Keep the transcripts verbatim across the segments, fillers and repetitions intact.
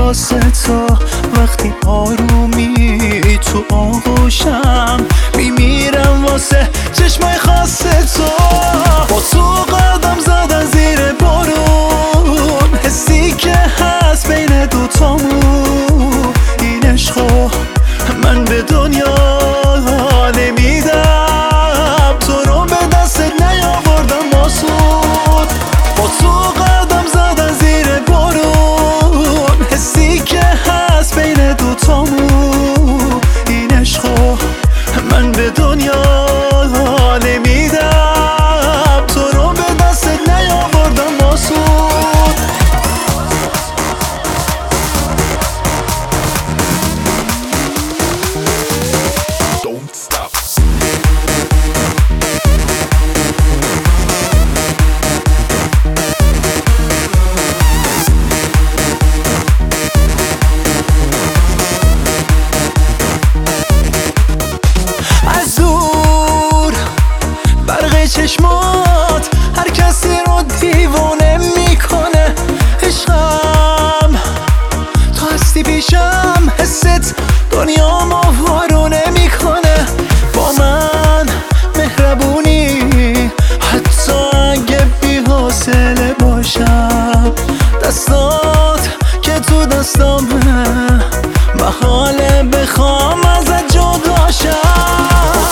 واسه تو وقتی آرومی تو آغوشم میمیرم واسه چشمای خاص تو با تو قدم زدن زیر بارون حسی که هست بین دوتامون این عشقو من به دنیا نمیدم تو رو به دستت نیاوردم آسون با تو قدم زدن زیر بارون حسی که هست بین دوتامون این عشقو من به دنیا نمیدم تو رو به دستت نیاوردم آسون چشمات هر کسی رو دیوانه میکنه عشقم تو هستی پیشم حست دنیام آوارونه میکنه با من مهربونی حتی اگه بی حوصله باشم دستات که تو دستامه محاله بخوام ازت جدا شم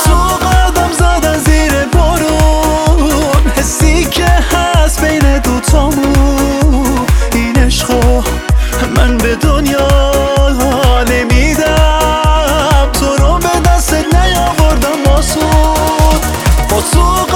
من به دنیا نمیدم تو رو به دستت نیاوردم آسون با تو